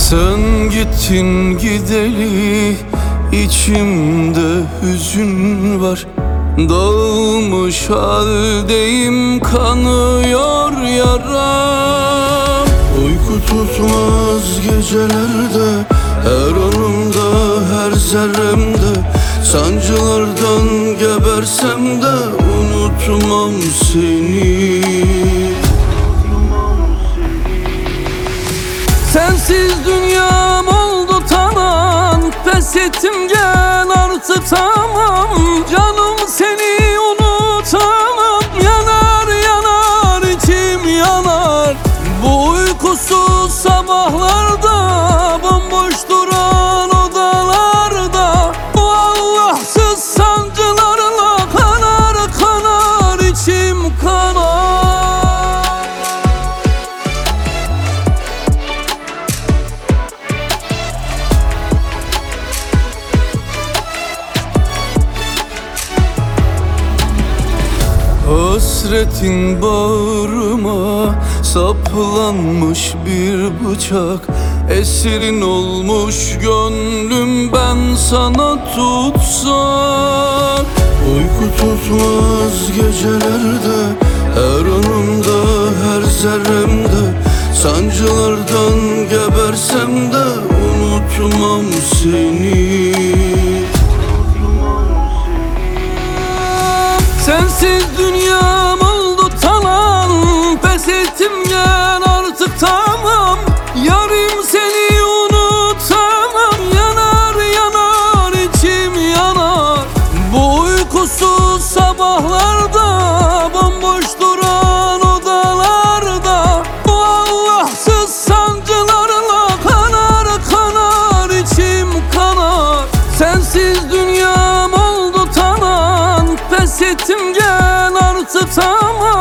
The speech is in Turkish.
Sen gittin gideli içimde hüzün var. Dağılmış haldeyim, kanıyor yaram. Uyku tutmaz gecelerde, her anımda, her zerremde. Sancılardan gebersem de unutmam seni. Sensiz dünyam oldu tanan, pes ettim gel artık tamam. Canım seni unutamam, yanar yanar içim yanar. Bu uykusuz sabahlarda, bomboş duran odalarda, bu Allahsız sancılarla kanar kanar içim kanar. Hasretin bağrıma saplanmış bir bıçak. Esirin olmuş gönlüm, ben sana tutsak. Uyku tutmaz gecelerde, her anımda, her zerremde. Sancılardan gebersem de unutmam seni. Sensiz dünyam oldu talan, pes ettim gel artık tamam. Yarim seni unutamam, yanar yanar içim yanar. Bu uykusuz sabahlarda, bomboş duran odalarda, bu Allahsız sancılarla kanar kanar içim kanar. Sensiz dünyam oldu talan, pes ettim gel artık tamam.